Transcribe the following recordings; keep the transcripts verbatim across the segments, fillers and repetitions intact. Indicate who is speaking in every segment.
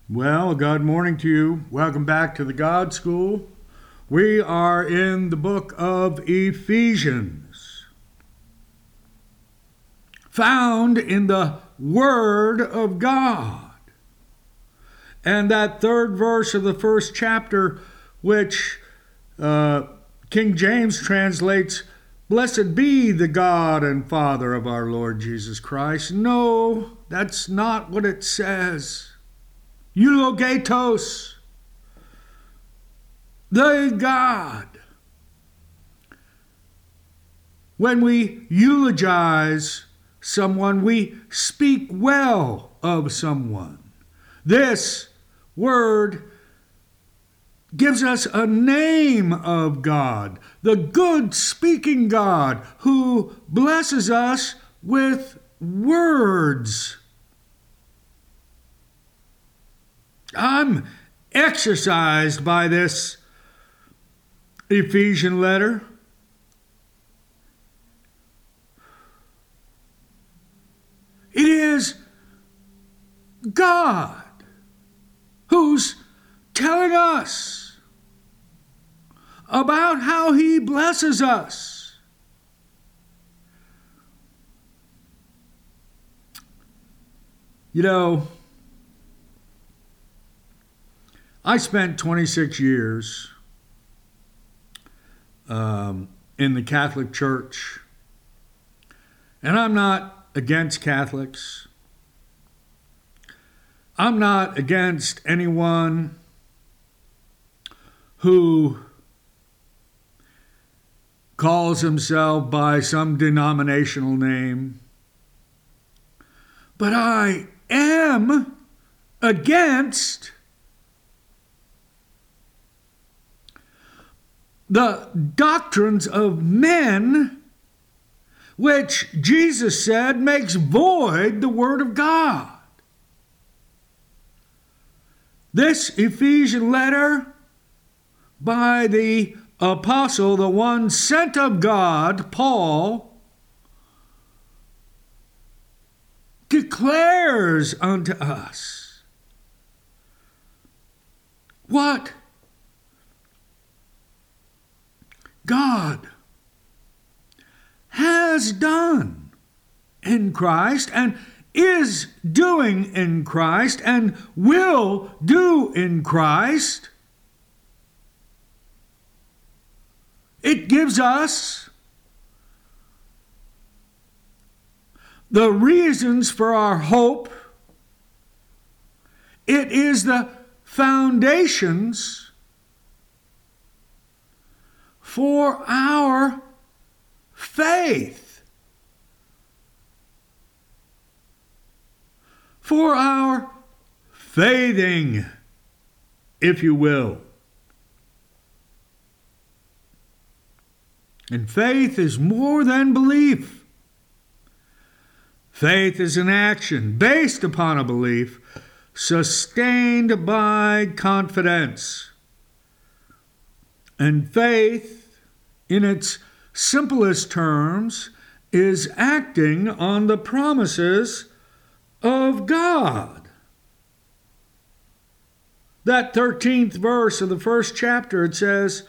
Speaker 1: Well, good morning to you. Welcome back to the God School. We are in the book of Ephesians, found in the Word of God. And that third verse of the first chapter, which uh, King James translates, "Blessed be the God and Father of our Lord Jesus Christ." No, that's not what it says. Eulogatos, the God. When we eulogize someone, we speak well of someone. This word gives us a name of God, the good speaking God who blesses us with words. I'm exercised by this Ephesian letter. It is God who's telling us about how He blesses us. You know, I spent twenty-six years um, in the Catholic Church, and I'm not against Catholics. I'm not against anyone who calls himself by some denominational name, but I am against the doctrines of men, which Jesus said makes void the Word of God. This Ephesian letter by the apostle, the one sent of God, Paul, declares unto us what God has done in Christ and is doing in Christ and will do in Christ. It gives us the reasons for our hope. It is the foundations for our faith, for our faithing, if you will. And faith is more than belief. Faith is an action based upon a belief, sustained by confidence. And faith, in its simplest terms, is acting on the promises of God. That thirteenth verse of the first chapter, it says,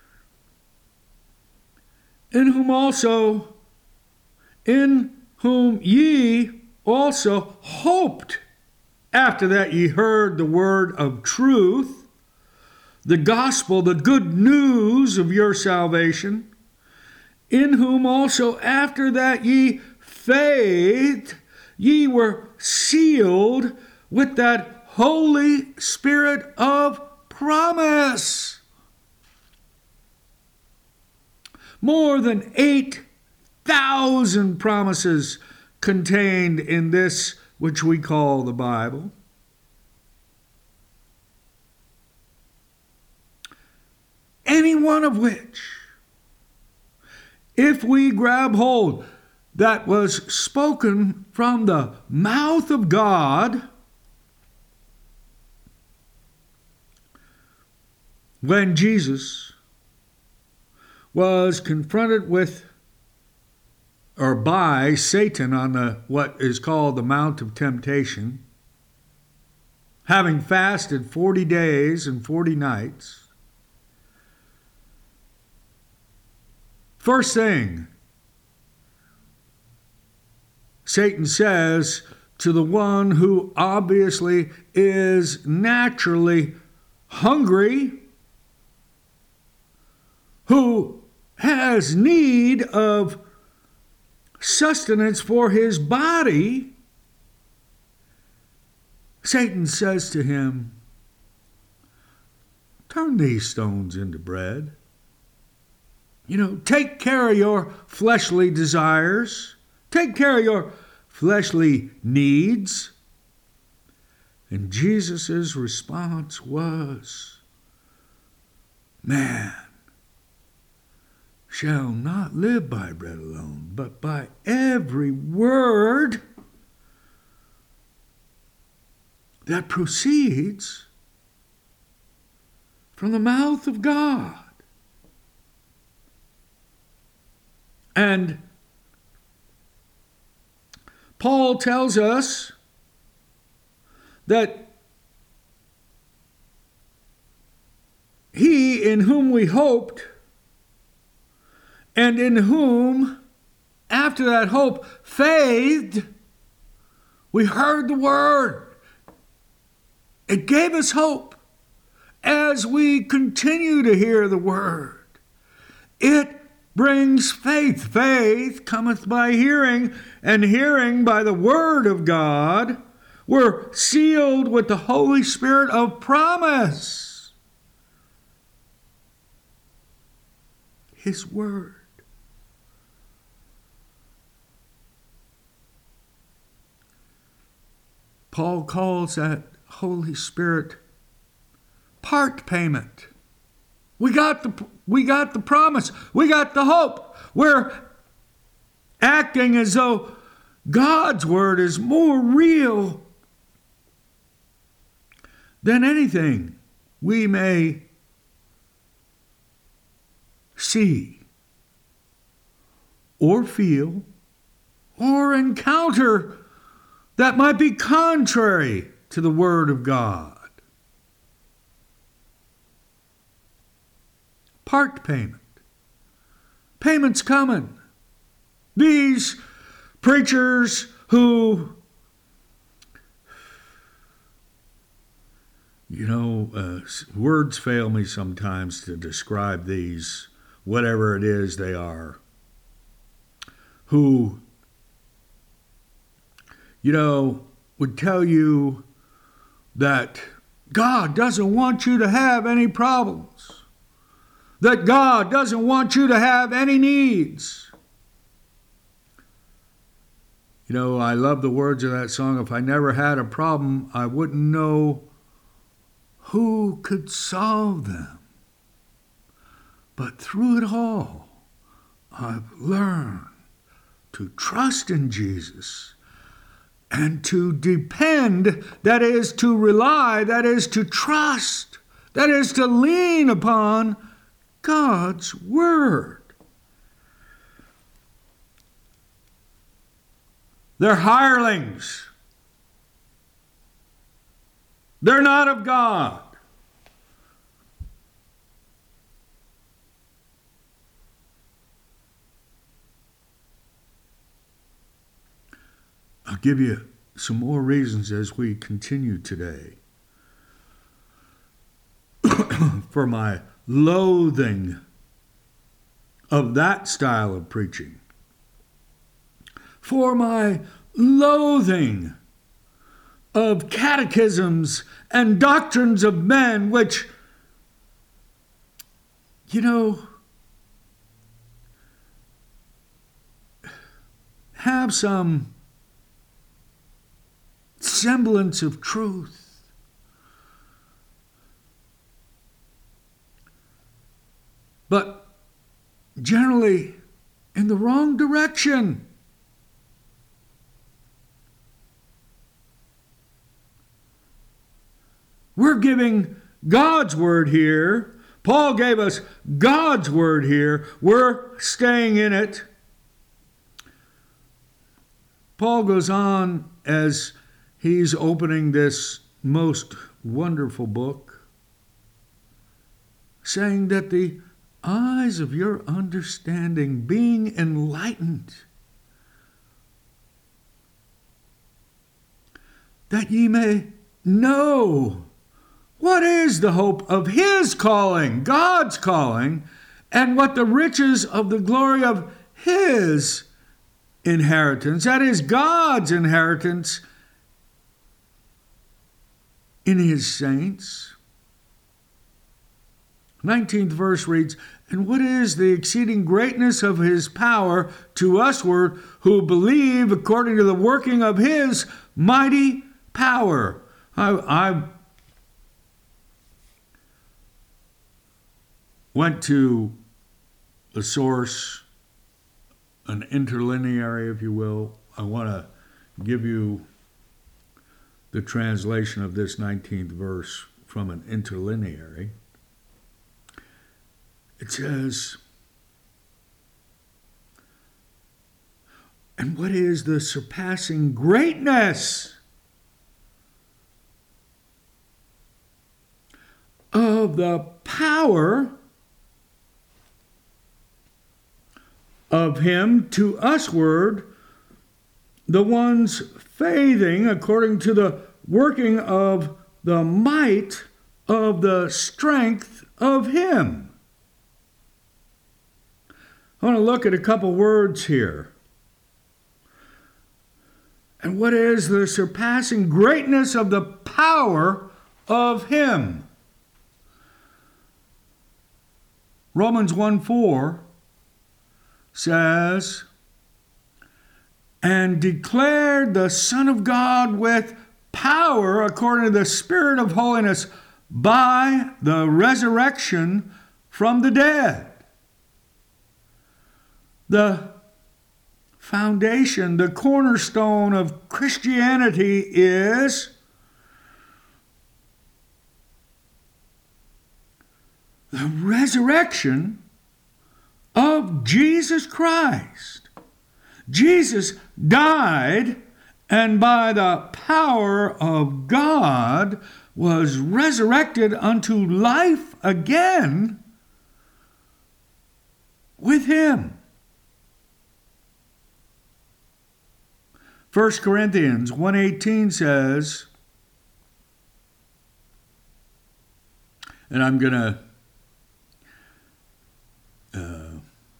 Speaker 1: In whom also, in whom ye also hoped, after that ye heard the word of truth, the gospel, the good news of your salvation, in whom also after that ye faith, ye were sealed with that Holy Spirit of promise. More than eight thousand promises contained in this which we call the Bible. Any one of which, if we grab hold, that was spoken from the mouth of God when Jesus was confronted with or by Satan on the what is called the Mount of Temptation. having fasted forty days and forty nights, first thing Satan says to the one who obviously is naturally hungry, who has need of sustenance for his body, Satan says to him, turn these stones into bread. You know, take care of your fleshly desires. Take care of your fleshly needs. And Jesus' response was, man shall not live by bread alone, but by every word that proceeds from the mouth of God. And Paul tells us that he in whom we hoped, and in whom, after that hope, faithed, we heard the word. It gave us hope as we continue to hear the word. It brings faith. Faith cometh by hearing, and hearing by the word of God. We're sealed with the Holy Spirit of promise. His word. Paul calls that Holy Spirit part payment. We got the we got the promise. We got the hope. We're acting as though God's word is more real than anything we may see or feel or encounter that might be contrary to the word of God. Part payment. Payment's coming. These preachers who, you know, uh, words fail me sometimes to describe these, whatever it is they are, who, you know, would tell you that God doesn't want you to have any problems. That God doesn't want you to have any needs. You know, I love the words of that song. If I never had a problem, I wouldn't know who could solve them. But through it all, I've learned to trust in Jesus and to depend, that is to rely, that is to trust, that is to lean upon God's word. They're hirelings. They're not of God. I'll give you some more reasons as we continue today for my loathing of that style of preaching, for my loathing of catechisms and doctrines of men which, you know, have some semblance of truth. But generally in the wrong direction. We're giving God's word here. Paul gave us God's word here. We're staying in it. Paul goes on as he's opening this most wonderful book, saying that the eyes of your understanding being enlightened, that ye may know what is the hope of his calling, God's calling, and what the riches of the glory of his inheritance, that is God's inheritance in his saints. nineteenth verse reads, and what is the exceeding greatness of his power to usward who believe according to the working of his mighty power. I, I went to a source, an interlineary, if you will. I want to give you the translation of this nineteenth verse from an interlineary. It says, and what is the surpassing greatness of the power of him to usward, the ones faithing according to the working of the might of the strength of him. I want to look at a couple words here. And what is the surpassing greatness of the power of him? Romans one four says, and declared the Son of God with power according to the Spirit of holiness by the resurrection from the dead. The foundation, the cornerstone of Christianity is the resurrection of Jesus Christ. Jesus died and by the power of God was resurrected unto life again with him. First Corinthians one eighteen says, and I'm going to uh,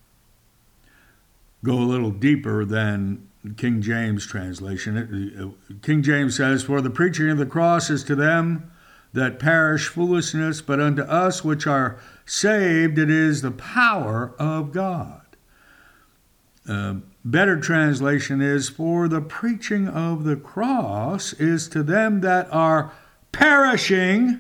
Speaker 1: go a little deeper than King James translation. It, King James says, for the preaching of the cross is to them that perish foolishness, but unto us which are saved it is the power of God. Uh, better translation is, for the preaching of the cross is to them that are perishing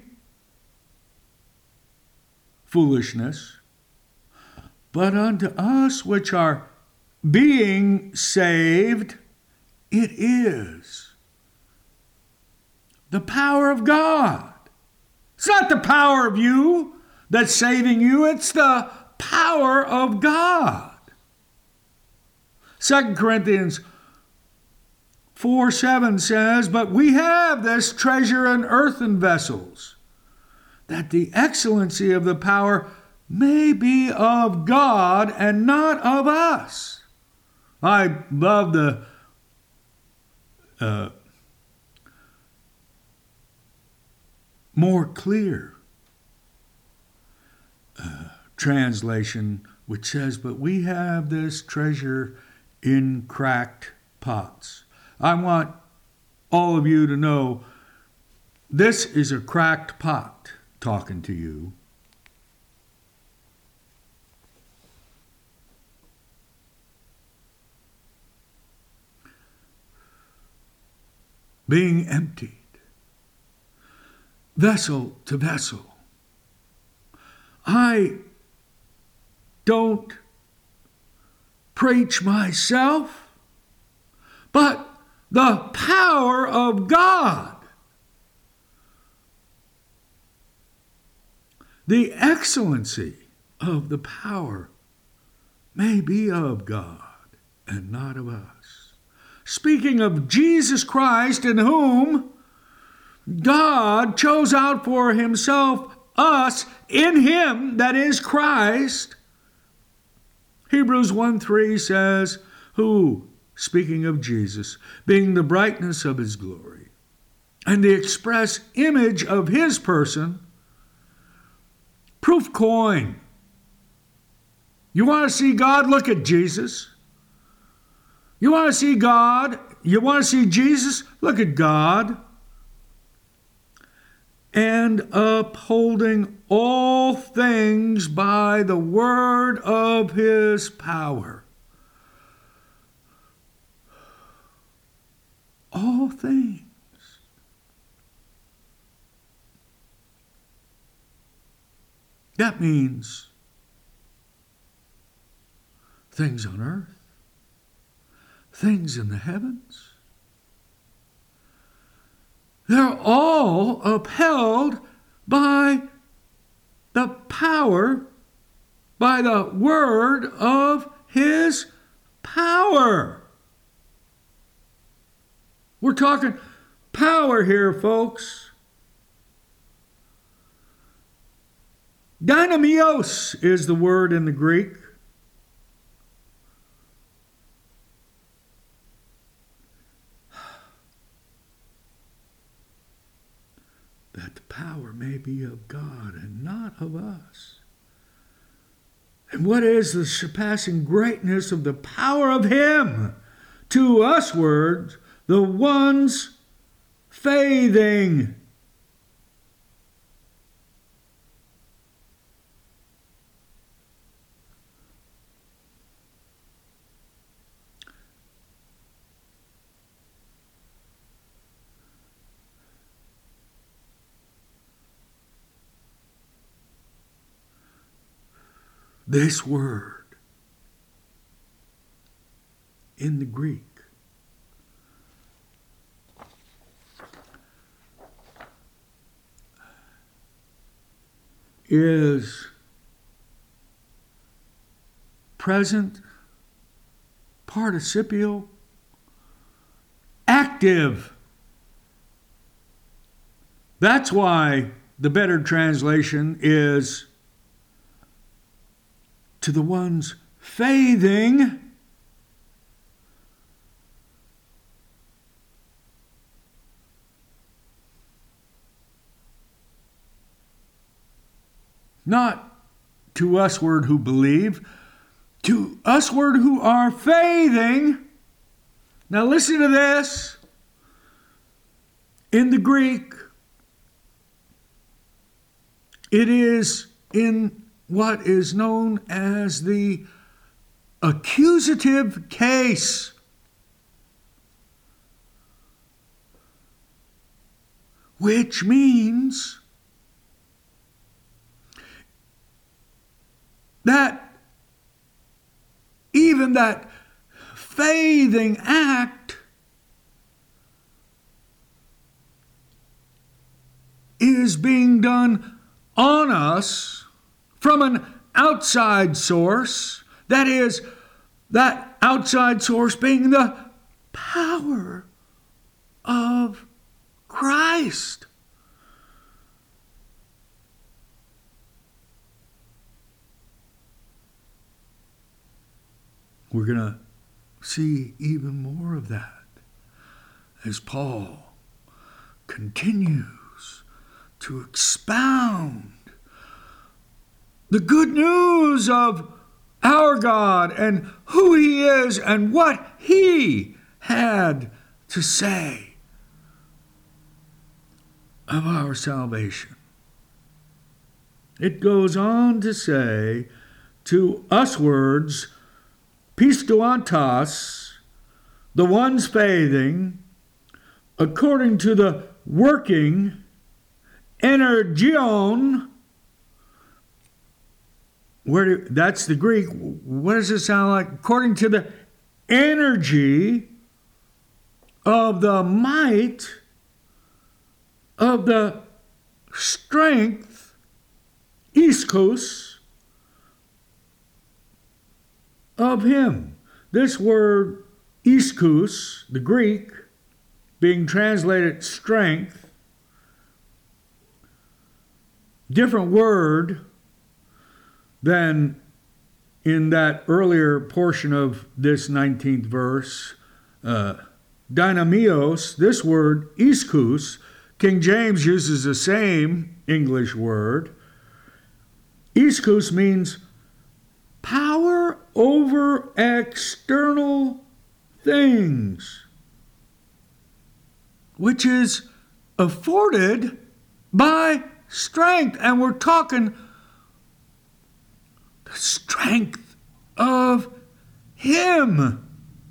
Speaker 1: foolishness, but unto us which are being saved, it is the power of God. It's not the power of you that's saving you, it's the power of God. Second Corinthians four seven says, but we have this treasure in earthen vessels, that the excellency of the power may be of God and not of us. I love the uh, more clear uh, translation, which says, but we have this treasure in cracked pots. I want all of you to know this is a cracked pot talking to you. Being emptied, vessel to vessel. I don't preach myself, but the power of God. The excellency of the power may be of God and not of us. Speaking of Jesus Christ, in whom God chose out for himself us in him, that is Christ. Hebrews one three says, who, speaking of Jesus, being the brightness of his glory and the express image of his person, proof coin. You want to see God? Look at Jesus. You want to see God? You want to see Jesus? Look at God. And upholding all things by the word of his power. All things. That means things on earth, things in the heavens. They're all upheld by the power, by the word of his power. We're talking power here, folks. Dynamios is the word in the Greek. That the power may be of God and not of us. And what is the surpassing greatness of the power of him to usward, the ones faithing? This word in the Greek is present participial active. That's why the better translation is to the ones faithing. Not to usward who believe, to usward who are faithing. Now listen to this. In the Greek, it is in what is known as the accusative case. Which means that even that faithing act is being done on us from an outside source, that is, that outside source being the power of Christ. We're going to see even more of that as Paul continues to expound the good news of our God and who he is and what he had to say of our salvation. It goes on to say, to uswards, pistoantos, the ones faithing, according to the working energion. Where do, that's the Greek. What does it sound like? According to the energy of the might of the strength, iskos, of him. This word iskos, the Greek, being translated strength, different word than in that earlier portion of this nineteenth verse. Uh, dynamios, this word, ischus, King James uses the same English word. Ischus means power over external things, which is afforded by strength. And we're talking the strength of Him.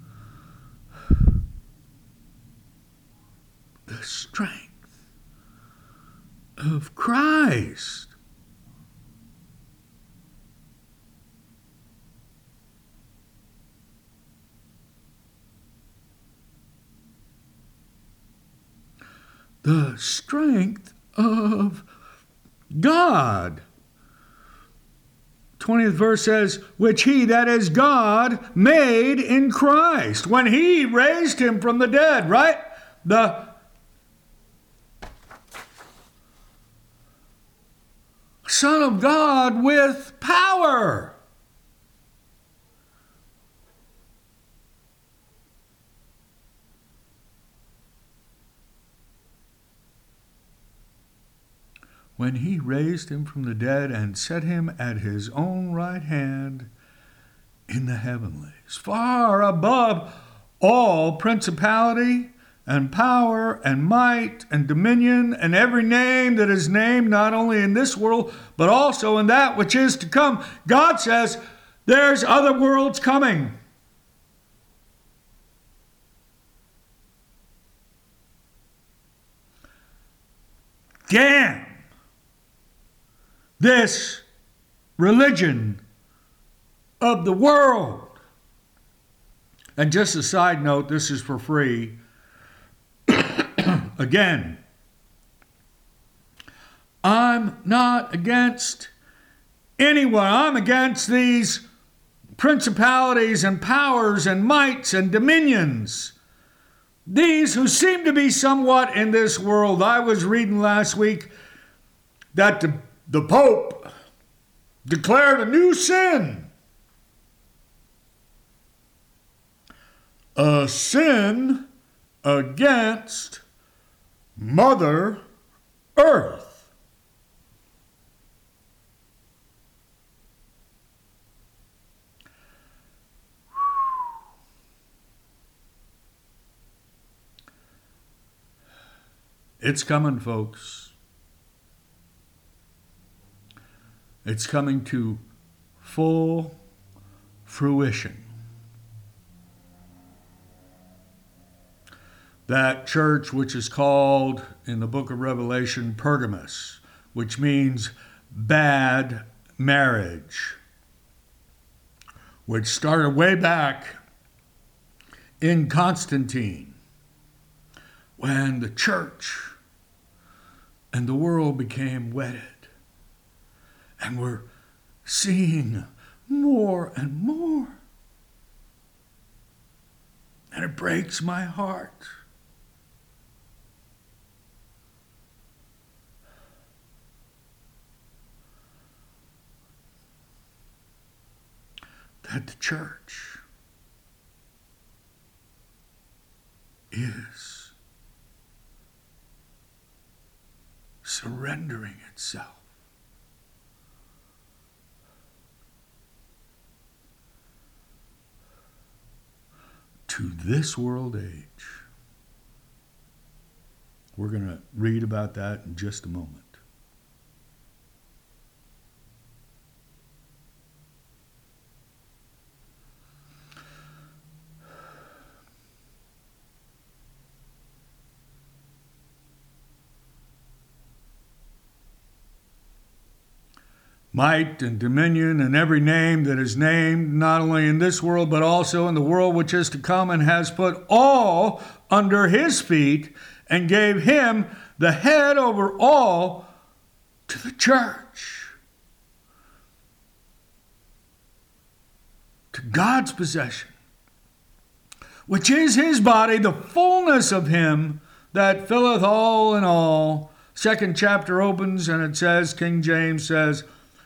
Speaker 1: The strength of Christ. The strength of God. twentieth verse says, which He, that is God, made in Christ, when He raised Him from the dead, right? The Son of God with power. When He raised Him from the dead and set Him at His own right hand in the heavenlies, far above all principality and power and might and dominion and every name that is named, not only in this world, but also in that which is to come. God says there's other worlds coming. Damn this religion of the world. And just a side note, this is for free. Again, I'm not against anyone. I'm against these principalities and powers and mights and dominions. These who seem to be somewhat in this world. I was reading last week that the, the Pope declared a new sin. A sin against Mother Earth. It's coming, folks. It's coming to full fruition. That church which is called in the book of Revelation Pergamos, which means bad marriage, which started way back in Constantine, when the church and the world became wedded. And we're seeing more and more. And it breaks my heart. That the church is surrendering itself to this world age. We're going to read about that in just a moment. Might and dominion and every name that is named, not only in this world, but also in the world which is to come, and has put all under His feet, and gave Him the head over all to the church. To God's possession, which is His body, the fullness of Him that filleth all in all. Second chapter opens and it says, King James says,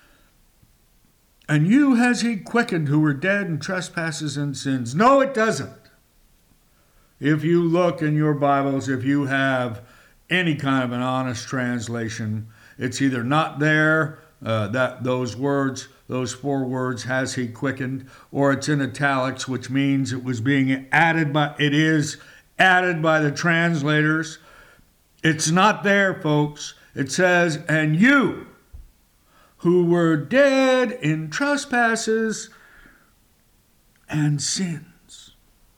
Speaker 1: and you has he quickened who were dead in trespasses and sins. No, it doesn't. If you look in your Bibles, if you have any kind of an honest translation, it's either not there, uh, that those words, those four words, has he quickened, or it's in italics, which means it was being added by, it is added by the translators. It's not there, folks. It says, and you who were dead in trespasses and sins.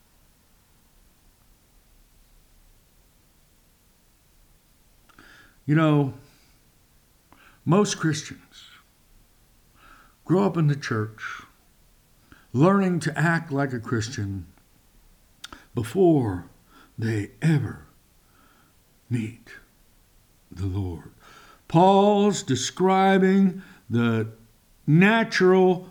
Speaker 1: You know, most Christians grow up in the church learning to act like a Christian before they ever meet the Lord. Paul's describing the natural,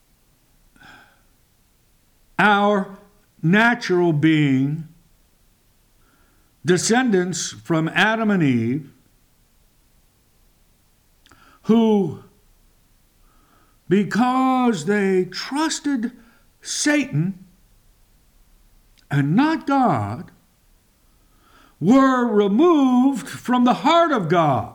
Speaker 1: our natural being, descendants from Adam and Eve, who, because they trusted Satan and not God, were removed from the heart of God.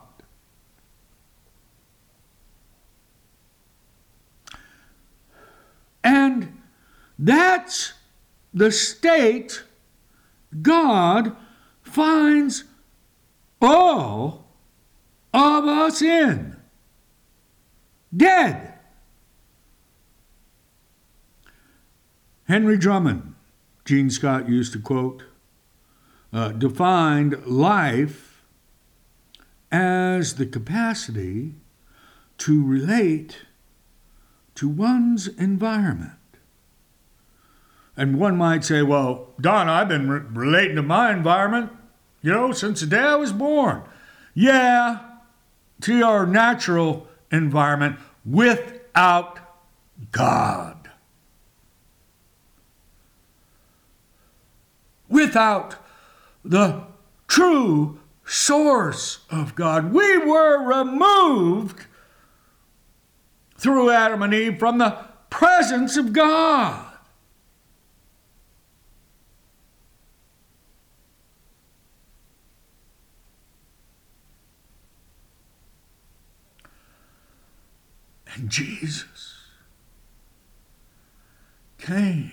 Speaker 1: And that's the state God finds all of us in. Dead. Henry Drummond, Gene Scott used to quote, uh, defined life as the capacity to relate to one's environment. And one might say, well, Don, I've been re- relating to my environment, you know, since the day I was born. Yeah, to our natural environment without God. Without the true source of God. We were removed through Adam and Eve from the presence of God. And Jesus came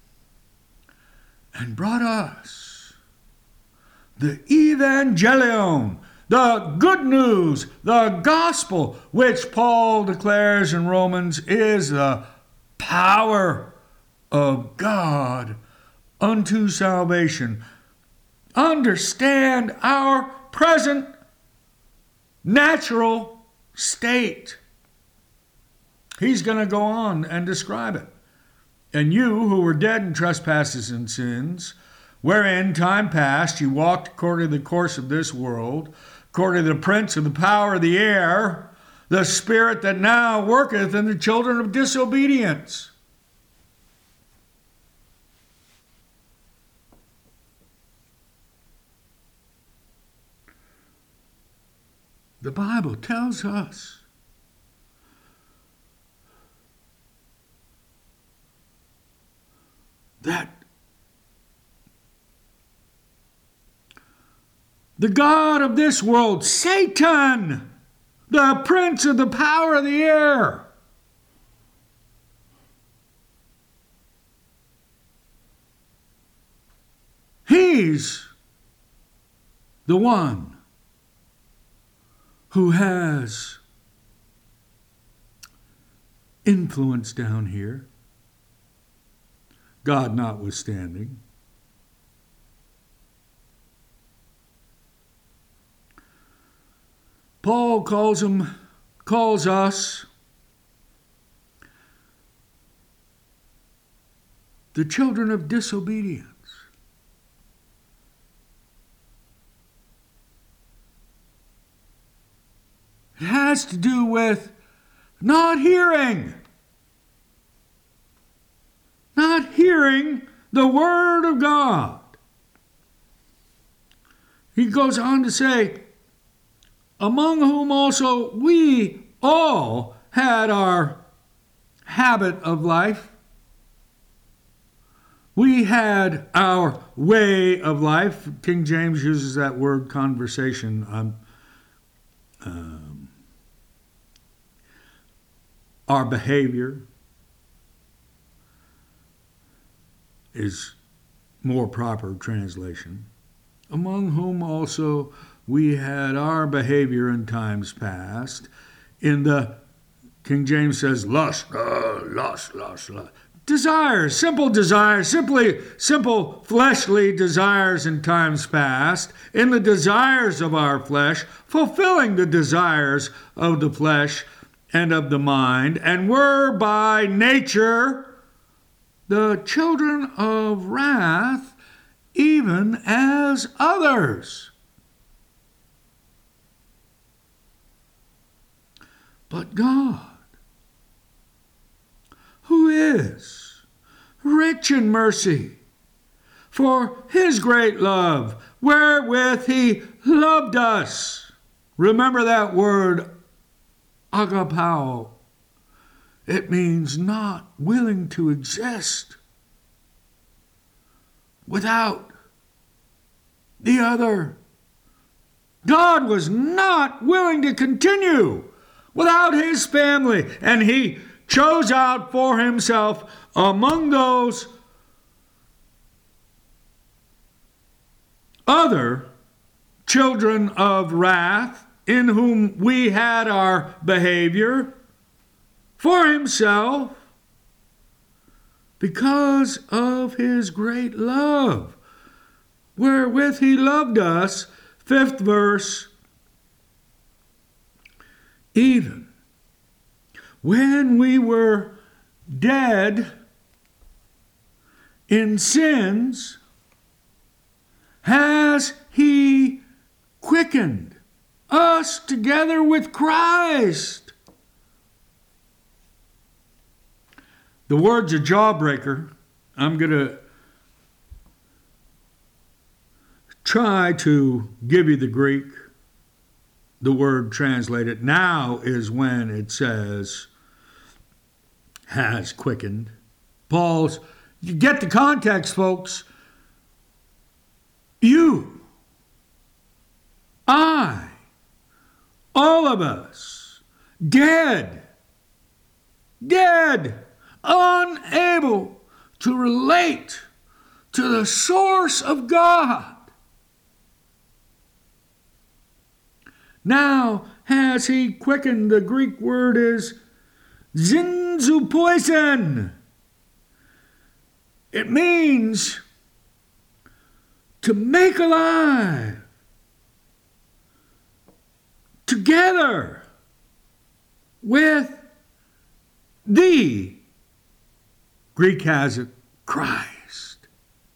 Speaker 1: and brought us the evangelion, the good news, the gospel, which Paul declares in Romans is the power of God unto salvation. Understand our present natural state. He's going to go on and describe it. And you who were dead in trespasses and sins, wherein time past you walked according to the course of this world, according to the prince of the power of the air, the spirit that now worketh in the children of disobedience. The Bible tells us that the God of this world, Satan, the prince of the power of the air, he's the one who has influence down here, God notwithstanding. Paul calls him, calls us the children of disobedience. It has to do with not hearing. Not hearing the word of God. He goes on to say, among whom also we all had our habit of life. We had our way of life. King James uses that word conversation. Um, um, our behavior is more proper translation. Among whom also we had our behavior in times past. In the King James says lust, uh, lust, lust, lust. Desires, simple desires, simply simple fleshly desires in times past, in the desires of our flesh, fulfilling the desires of the flesh and of the mind, and were by nature the children of wrath, even as others. But God, who is rich in mercy, for his great love, wherewith he loved us. Remember that word, agapao. It means not willing to exist without the other. God was not willing to continue without his family, and he chose out for himself among those other children of wrath, in whom we had our behavior, for himself, because of his great love, wherewith he loved us. Fifth verse, even when we were dead in sins, has he quickened us together with Christ. The word's a jawbreaker. I'm going to try to give you the Greek. The word translated now is when it says has quickened. Paul's, you get the context, folks. You, I, all of us, dead, dead, unable to relate to the source of God. Now has he quickened. The Greek word is zinzupoisen. It means to make alive, together with the, Greek has it, Christ.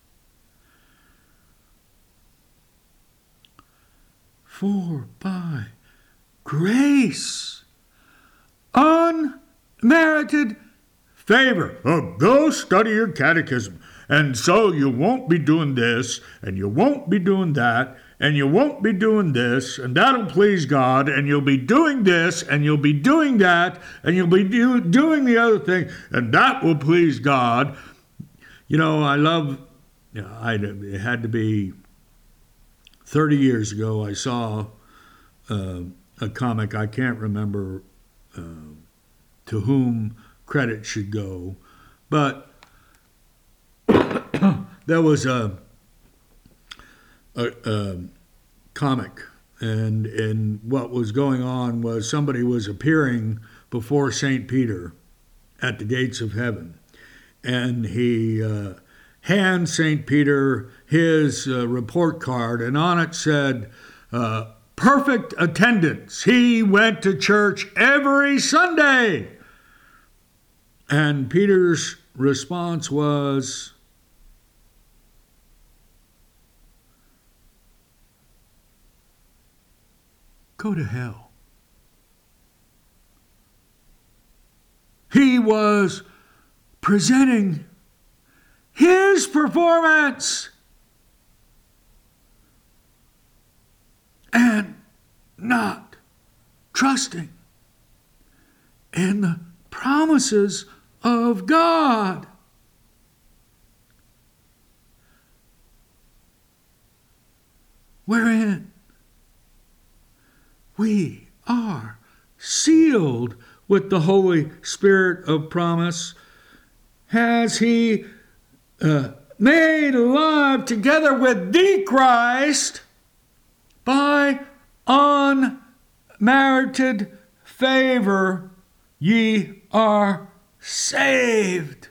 Speaker 1: For by grace, unmerited favor. Oh, go study your catechism. And so you won't be doing this, and you won't be doing that, and you won't be doing this, and that'll please God, and you'll be doing this, and you'll be doing that, and you'll be do, doing the other thing, and that will please God. You know, I love, you know, I, it had to be thirty years ago, I saw uh, a comic, I can't remember uh, to whom credit should go, but there was a, a, a comic, and and what was going on was somebody was appearing before Saint Peter at the gates of heaven, and he uh, hands Saint Peter his uh, report card, and on it said, uh, perfect attendance. He went to church every Sunday. And Peter's response was, go to hell. He was presenting his performance and not trusting in the promises of God. Wherein we are sealed with the Holy Spirit of promise, has He uh, made alive together with the Christ by unmerited favor, ye are saved.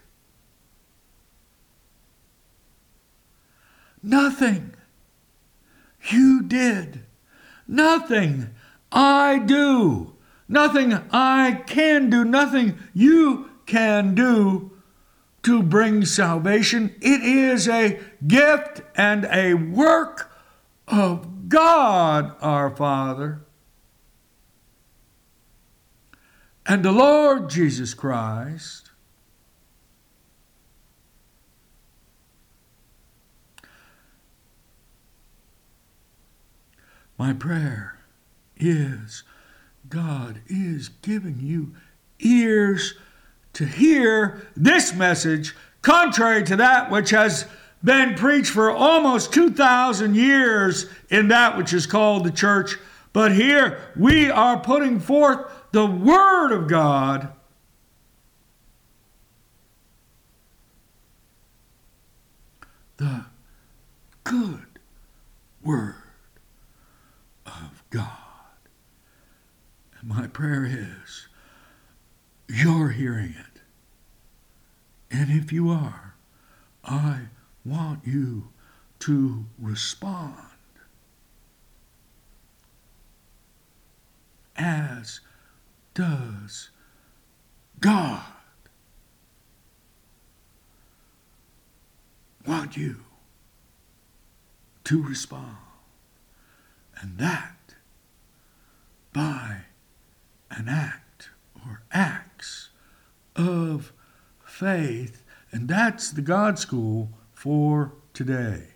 Speaker 1: Nothing you did, nothing I do, nothing I can do, nothing you can do to bring salvation. It is a gift and a work of God our Father and the Lord Jesus Christ. My prayer is God is giving you ears to hear this message, contrary to that which has been preached for almost two thousand years in that which is called the church. But here we are putting forth the Word of God, the good Word of God. And my prayer is, you're hearing it. And if you are, I want you to respond as does God want you to respond. And that by an act or acts of faith. And that's the God School for today.